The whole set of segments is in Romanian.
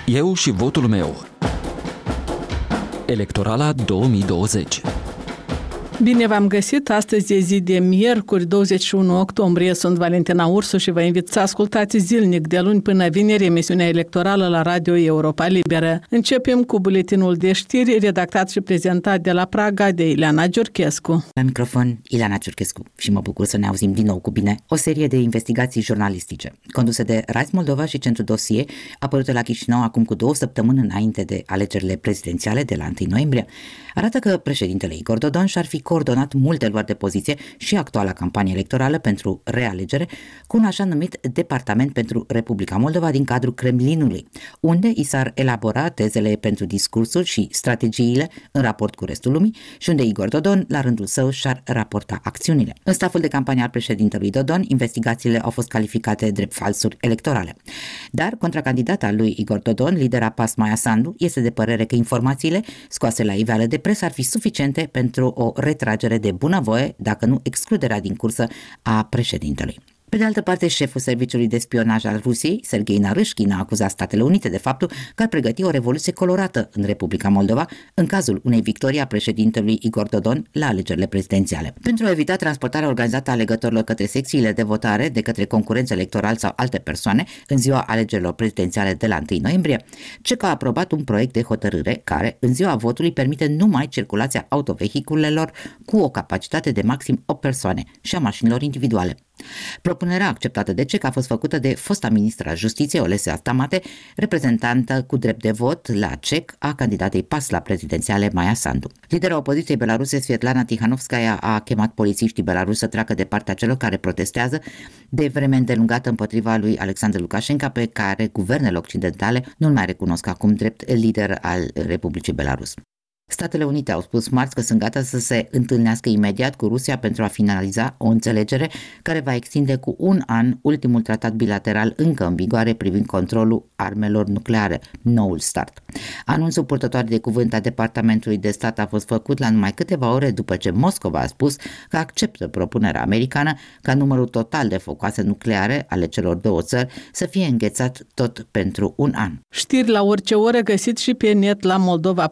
Eu și votul meu. Electorala 2020. Bine v-am găsit! Astăzi e zi de miercuri, 21 octombrie. Sunt Valentina Ursu și vă invit să ascultați zilnic de luni până vineri emisiunea electorală la Radio Europa Liberă. Începem cu buletinul de știri redactat și prezentat de la Praga de Ileana Giurchescu. La microfon, Ileana Giurchescu, și mă bucur să ne auzim din nou cu bine. O serie de investigații jurnalistice conduse de Rise Moldova și Centru Dosie, apărute la Chișinău acum cu 2 săptămâni înainte de alegerile prezidențiale de la 1 noiembrie, arată că președintele Igor Dodon și-ar fi coordonat multe luări de poziție și actuala campanie electorală pentru realegere cu un așa numit Departament pentru Republica Moldova din cadrul Kremlinului, unde i s-ar elabora tezele pentru discursuri și strategiile în raport cu restul lumii și unde Igor Dodon, la rândul său, și-ar raporta acțiunile. În staful de campanie al președintelui Dodon, investigațiile au fost calificate drept falsuri electorale. Dar contracandidata lui Igor Dodon, lidera PAS Maia Sandu, este de părere că informațiile scoase la iveală de presă ar fi suficiente pentru o retragere de bunăvoie, dacă nu excluderea din cursă a președintelui. Pe de altă parte, șeful Serviciului de Spionaj al Rusiei, Serghei Narâșchin, a acuzat Statele Unite de faptul că ar pregăti o revoluție colorată în Republica Moldova în cazul unei victorii a președintelui Igor Dodon la alegerile prezidențiale. Pentru a evita transportarea organizată a alegătorilor către secțiile de votare de către concurenți electorali sau alte persoane în ziua alegerilor prezidențiale de la 1 noiembrie, CEC a aprobat un proiect de hotărâre care, în ziua votului, permite numai circulația autovehiculelor cu o capacitate de maxim 8 persoane și a mașinilor individuale. Propunerea acceptată de CEC a fost făcută de fosta ministra Justiției, Olesea Stamate, reprezentantă cu drept de vot la CEC a candidatei PAS la prezidențiale Maia Sandu. Lidera opoziției belaruse, Svetlana Tihanovskaya, a chemat polițiștii belarusi să treacă de partea celor care protestează de vreme îndelungată împotriva lui Alexandru Lukashenko, pe care guvernele occidentale nu-l mai recunosc acum drept lider al Republicii Belarus. Statele Unite au spus marți că sunt gata să se întâlnească imediat cu Rusia pentru a finaliza o înțelegere care va extinde cu 1 an ultimul tratat bilateral încă în vigoare privind controlul armelor nucleare, noul START. Anunțul purtător de cuvânt a Departamentului de Stat a fost făcut la numai câteva ore după ce Moscova a spus că acceptă propunerea americană ca numărul total de focoase nucleare ale celor două țări să fie înghețat tot pentru 1 an. Știri la orice oră găsit și pe net la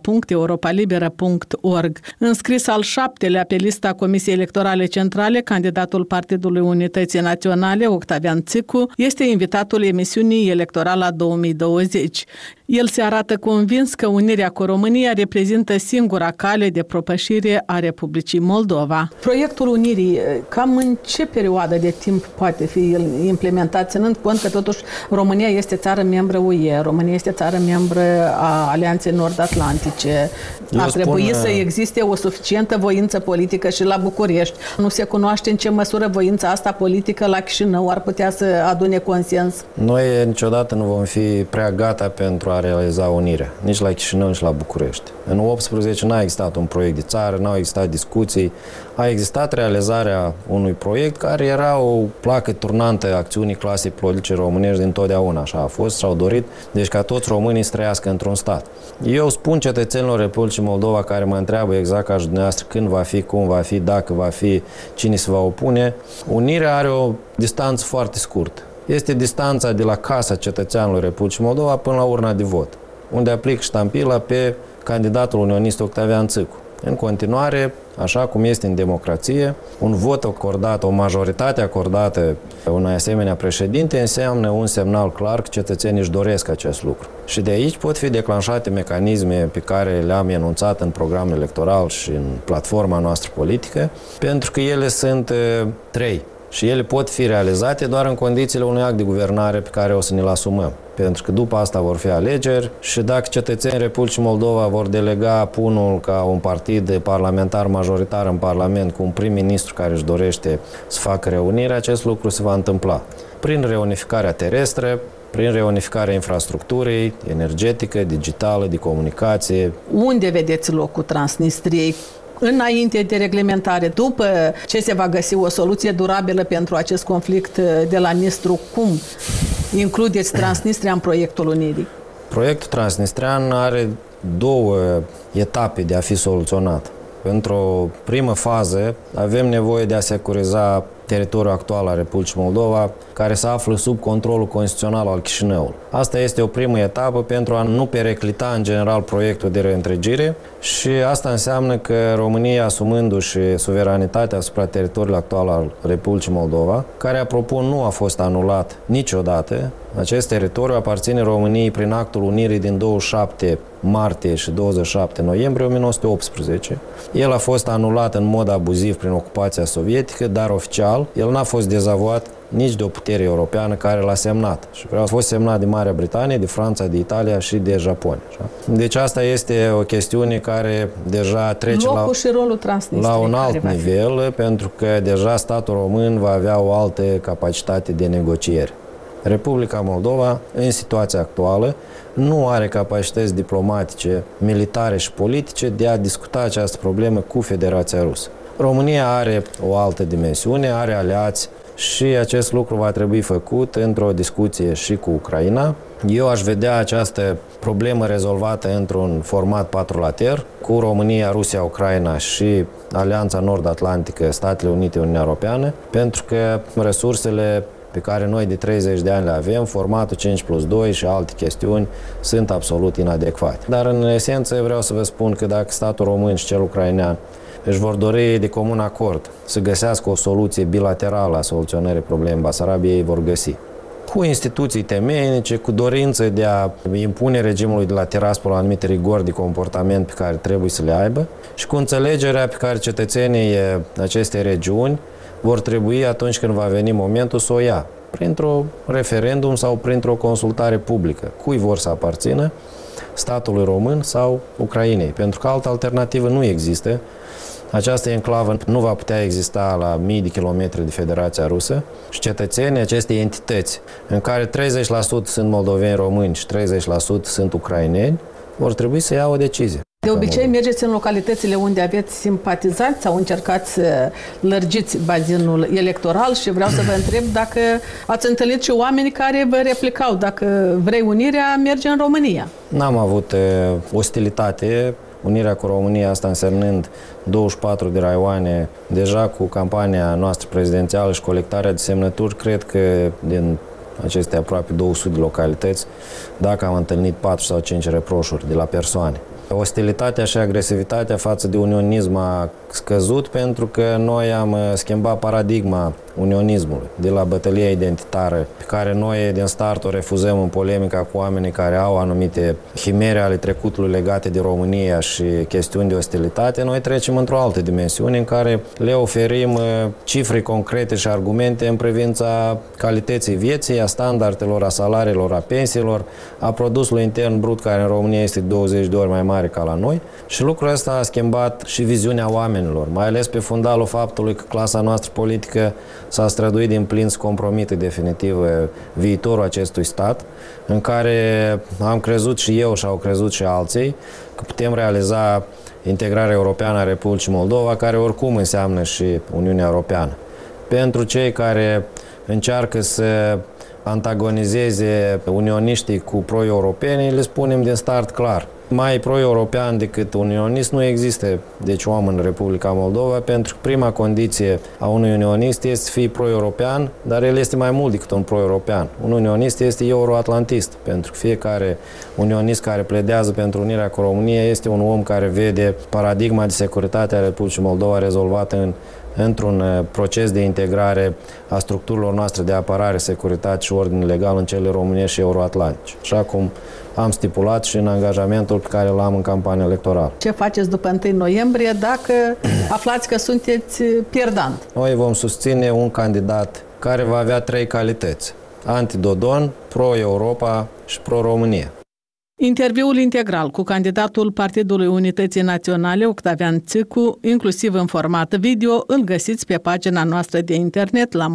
moldova.europalibera.org. Înscris al 7-lea pe lista Comisiei Electorale Centrale, candidatul Partidului Unității Naționale, Octavian Țicu, este invitatul emisiunii Electorala 2020. El se arată convins că unirea cu România reprezintă singura cale de propășire a Republicii Moldova. Proiectul unirii, cam în ce perioadă de timp poate fi implementat, ținând cont că totuși România este țară membră UE, România este țară membră a Alianței Nord-Atlantice. Ar trebui să existe o suficientă voință politică și la București. Nu se cunoaște în ce măsură voința asta politică la Chișinău ar putea să adune consens. Noi niciodată nu vom fi prea gata pentru a realiza unirea, nici la Chișinău, nici la București. În 18 n-a existat un proiect de țară, n-au existat discuții, a existat realizarea unui proiect care era o placă turnantă a acțiunii clasei politice românești dintotdeauna, așa a fost, și-au dorit, deci ca toți românii să trăiască într-un stat. Eu spun cetățenilor Republicii Moldova care mă întreabă exact ca și dumneavoastră când va fi, cum va fi, dacă va fi, cine se va opune, unirea are o distanță foarte scurtă. Este distanța de la casa cetățeanului Republicii Moldova până la urna de vot, unde aplic ștampila pe candidatul unionist Octavian Țicu. În continuare, așa cum este în democrație, un vot acordat, o majoritate acordată unui asemenea președinte înseamnă un semnal clar că cetățenii își doresc acest lucru. Și de aici pot fi declanșate mecanisme pe care le-am enunțat în programul electoral și în platforma noastră politică, pentru că ele sunt 3. Și ele pot fi realizate doar în condițiile unui act de guvernare pe care o să ne-l asumăm. Pentru că după asta vor fi alegeri și dacă cetățenii Republicii Moldova vor delega PUN-ul ca un partid parlamentar majoritar în Parlament cu un prim-ministru care își dorește să facă reunirea, acest lucru se va întâmpla. Prin reunificarea terestră, prin reunificarea infrastructurii energetică, digitală, de comunicație. Unde vedeți locul Transnistriei? Înainte de reglementare, după ce se va găsi o soluție durabilă pentru acest conflict de la Nistru, cum includeți Transnistria în proiectul unirii? Proiectul transnistrian are 2 etape de a fi soluționat. Într-o primă fază avem nevoie de a securiza teritoriul actual al Republicii Moldova, care se află sub controlul constituțional al Chișinăului. Asta este o primă etapă pentru a nu periclita în general proiectul de reîntregire și asta înseamnă că România, asumându-și suveranitatea asupra teritoriului actual al Republicii Moldova, care, apropo, nu a fost anulat niciodată, acest teritoriu aparține României prin actul unirii din 27 martie și 27 noiembrie 1918. El a fost anulat în mod abuziv prin ocupația sovietică, dar oficial el n-a fost dezavuat nici de o putere europeană care l-a semnat. Și a fost semnat de Marea Britanie, de Franța, de Italia și de Japonia. Deci asta este o chestiune care deja trece la un alt nivel, pentru că deja statul român va avea o altă capacitate de negociere. Republica Moldova, în situația actuală, nu are capacități diplomatice, militare și politice de a discuta această problemă cu Federația Rusă. România are o altă dimensiune, are aliați și acest lucru va trebui făcut într-o discuție și cu Ucraina. Eu aș vedea această problemă rezolvată într-un format patrulater cu România, Rusia, Ucraina și Alianța Nord-Atlantică, Statele Unite, Uniunea Europeană, pentru că resursele pe care noi de 30 de ani le avem, formatul 5+2 și alte chestiuni, sunt absolut inadecvate. Dar în esență vreau să vă spun că dacă statul român și cel ucrainean își vor dori de comun acord să găsească o soluție bilaterală a soluționării problemei Basarabiei, ei vor găsi. Cu instituții temeinice, cu dorință de a impune regimului de la Tiraspol anumite rigori de comportament pe care trebuie să le aibă și cu înțelegerea pe care cetățenii acestei regiuni vor trebui atunci când va veni momentul să o ia, printr-un referendum sau printr-o consultare publică. Cui vor să aparțină? Statului român sau Ucrainei? Pentru că altă alternativă nu există. Această enclavă nu va putea exista la mii de kilometri de Federația Rusă și cetățenii acestei entități, în care 30% sunt moldoveni români și 30% sunt ucraineni, vor trebui să ia o decizie. De obicei mergeți în localitățile unde aveți simpatizanți sau încercați să lărgiți bazinul electoral și vreau să vă întreb dacă ați întâlnit și oameni care vă replicau, dacă vrei unirea, merge în România. N-am avut ostilitate. Unirea cu România, asta însemnând 24 de raioane, deja cu campania noastră prezidențială și colectarea de semnături, cred că din aceste aproape 200 de localități, dacă am întâlnit 4 sau 5 reproșuri de la persoane. Ostilitatea și agresivitatea față de unionism a scăzut pentru că noi am schimbat paradigma unionismului de la bătălia identitară pe care noi din start o refuzăm în polemica cu oamenii care au anumite chimere ale trecutului legate de România și chestiuni de ostilitate. Noi trecem într-o altă dimensiune în care le oferim cifre concrete și argumente în privința calității vieții, a standardelor, a salariilor, a pensiilor, a produsului intern brut care în România este 20 de ori mai mare ca la noi și lucrul ăsta a schimbat și viziunea oamenilor, mai ales pe fundalul faptului că clasa noastră politică s-a străduit din plin să compromită definitiv viitorul acestui stat, în care am crezut și eu și au crezut și alții că putem realiza integrarea europeană a Republicii Moldova, care oricum înseamnă și Uniunea Europeană. Pentru cei care încearcă să antagonizeze unioniștii cu pro-europenii, le spunem din start clar. Mai pro-european decât unionist nu există, deci, om în Republica Moldova, pentru că prima condiție a unui unionist este să fie pro-european, dar el este mai mult decât un pro-european. Un unionist este euroatlantist, pentru că fiecare unionist care pledează pentru unirea cu România este un om care vede paradigma de securitate a Republicii Moldova rezolvată într-un proces de integrare a structurilor noastre de apărare, securitate și ordine legal în cele românești și euroatlantice. Așa cum am stipulat și în angajamentul pe care l-am în campania electorală. Ce faceți după 1 noiembrie dacă aflați că sunteți pierdant? Noi vom susține un candidat care va avea 3 calități: anti-Dodon, pro-Europa și pro-România. Interviul integral cu candidatul Partidului Unității Naționale, Octavian Țicu, inclusiv în format video, îl găsiți pe pagina noastră de internet la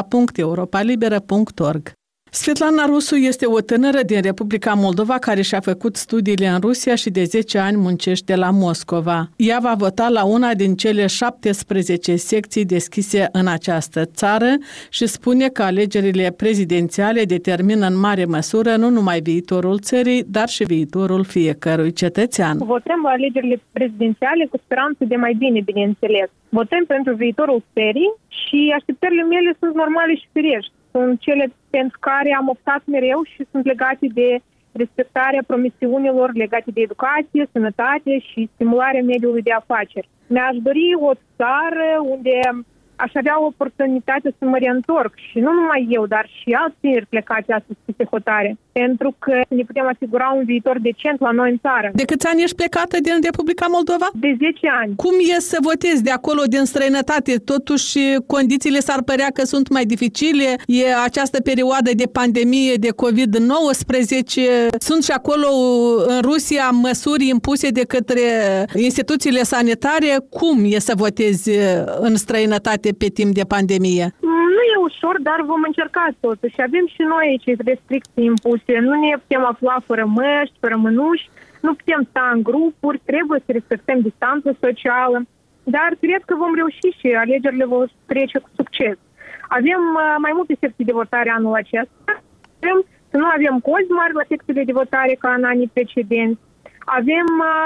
moldova.europalibera.org. Svetlana Rusu este o tânără din Republica Moldova care și-a făcut studiile în Rusia și de 10 ani muncește la Moscova. Ea va vota la una din cele 17 secții deschise în această țară și spune că alegerile prezidențiale determină în mare măsură nu numai viitorul țării, dar și viitorul fiecărui cetățean. Votăm alegerile prezidențiale cu speranță de mai bine, bineînțeles. Votăm pentru viitorul țării și așteptările mele sunt normale și firești. sunt cele pentru care am optat mereu și sunt legate de respectarea promisiunilor legate de educație, sănătate și stimularea mediului de afaceri. Mi-aș dori o țară unde aș avea oportunitatea să mă reîntorc și nu numai eu, dar și alți tineri plecați astăzi pe hotare, pentru că ne putem asigura un viitor decent la noi în țară. De câți ani ești plecată din Republica Moldova? De 10 ani. Cum e să votezi de acolo, din străinătate? Totuși, condițiile s-ar părea că sunt mai dificile. E această perioadă de pandemie de COVID-19. Sunt și acolo, în Rusia, măsuri impuse de către instituțiile sanitare. Cum e să votezi în străinătate pe timp de pandemie? Nu e ușor, dar vom încerca totuși. Avem și noi aici restricții impuse. Nu ne putem afla fără măști, fără mânuși, nu putem sta în grupuri, trebuie să respectăm distanța socială, dar cred că vom reuși și alegerile vor trece cu succes. Avem mai multe secții de votare anul acesta. Vrem să nu avem cozi mari la secțiile de votare ca în anii precedenți. Avem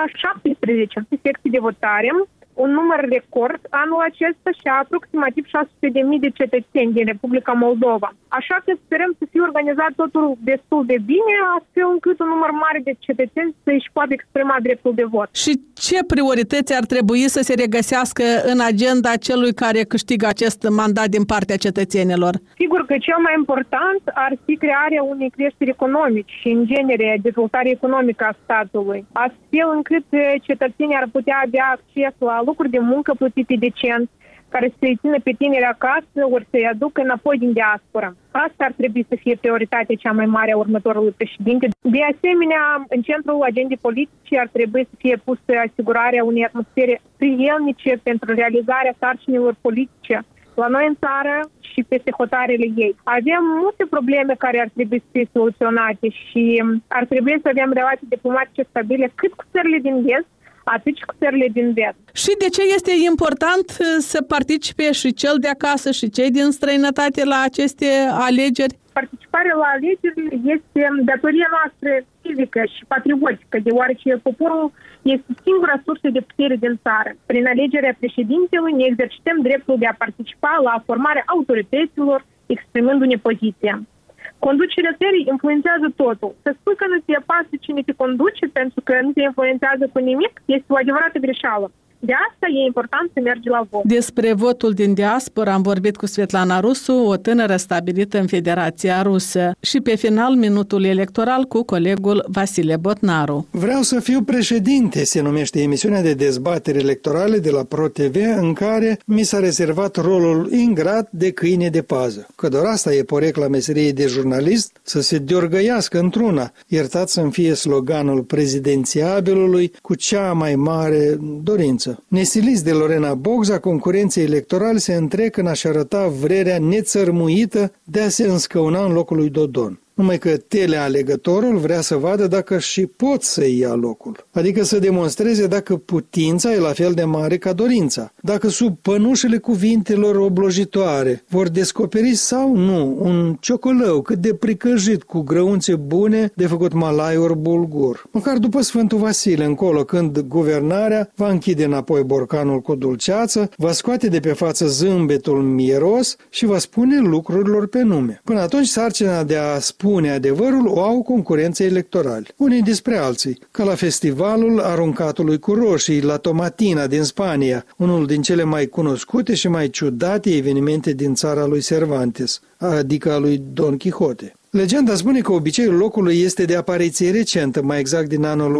17 secții de votare, un număr record anul acesta și aproximativ 600.000 de cetățeni din Republica Moldova. Așa că sperăm să fie organizat totul destul de bine, astfel încât un număr mare de cetățeni să-și poată exprima dreptul de vot. Și ce priorități ar trebui să se regăsească în agenda celui care câștigă acest mandat din partea cetățenilor? Sigur că cel mai important ar fi crearea unei creșteri economici și, în genere, dezvoltare economică a statului, astfel încât cetățenii ar putea avea acces la locuri de muncă plătite decent, care să-i țină pe tineri acasă, ori să-i aducă înapoi din diaspora. Asta ar trebui să fie prioritatea cea mai mare a următorului președinte. De asemenea, în centrul agendei politice ar trebui să fie pusă asigurarea unei atmosfere prielnice pentru realizarea sarcinilor politice la noi în țară și peste hotarele ei. Avem multe probleme care ar trebui să fie soluționate și ar trebui să avem relații diplomatice stabile cât cu țările din Est, atât și cu țările din vest. Și de ce este important să participe și cel de acasă și cei din străinătate la aceste alegeri? Participarea la alegeri este datoria noastră civică și patriotică, deoarece poporul este singura sursă de putere din țară. Prin alegerea președintelui ne exercităm dreptul de a participa la formarea autorităților, exprimându-ne poziția. Conducerea țării influențează totul. Să spui că nu te pasă cine te conduce pentru că nu te influențează cu nimic este o adevărată greșeală. De asta e important să mergi la vot. Despre votul din diaspora am vorbit cu Svetlana Rusu, o tânără stabilită în Federația Rusă. Și pe final, minutul electoral cu colegul Vasile Botnaru. Vreau să fiu președinte, se numește emisiunea de dezbateri electorale de la ProTV, în care mi s-a rezervat rolul ingrat de câine de pază. Că doar asta e porecla meseriei de jurnalist, să se deorgăiască într-una. Iertați să-mi fie sloganul prezidențiabilului cu cea mai mare dorință. Nesiliți de Lorena Bogza, concurenții electorali se întrec în a-și arăta vrerea nețărmuită de a se înscăuna în locul lui Dodon. Numai că telealegătorul vrea să vadă dacă și pot să-i ia locul. Adică să demonstreze dacă putința e la fel de mare ca dorința. Dacă sub pănușele cuvintelor oblojitoare vor descoperi sau nu un ciocolău cât de pricăjit cu grăunțe bune de făcut malai ori bulgur. Măcar după Sfântul Vasile încolo, când guvernarea va închide înapoi borcanul cu dulceață, va scoate de pe față zâmbetul mieros și va spune lucrurilor pe nume. Până atunci sarcina de a spune adevărul o au concurențe electorali, unii despre alții, ca la festivalul aruncatului cu roșii, la Tomatina din Spania, unul din cele mai cunoscute și mai ciudate evenimente din țara lui Cervantes, adică a lui Don Quixote. Legenda spune că obiceiul locului este de apariție recentă, mai exact din anul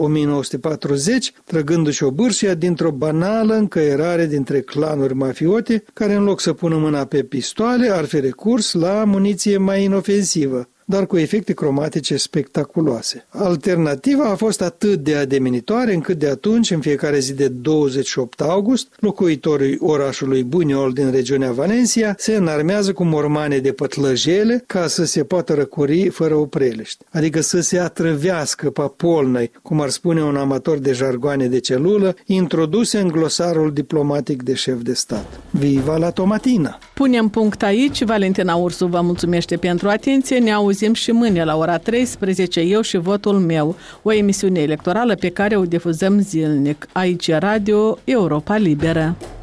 1940, trăgându-și o bârșia dintr-o banală încăierare dintre clanuri mafiote, care în loc să pună mâna pe pistoale, ar fi recurs la muniție mai inofensivă, dar cu efecte cromatice spectaculoase. Alternativa a fost atât de ademenitoare încât de atunci, în fiecare zi de 28 august, locuitorii orașului Buñol din regiunea Valencia se înarmează cu mormane de pătlăjele ca să se poată răcori fără opreliști, adică să se atrăvească papolnăi, cum ar spune un amator de jargoane de celulă, introduse în glosarul diplomatic de șef de stat. Viva la Tomatina! Punem punct aici. Valentina Ursu vă mulțumește pentru atenție. Ne auzim și mâine la ora 13, Eu și votul meu, o emisiune electorală pe care o difuzăm zilnic. Aici Radio Europa Liberă.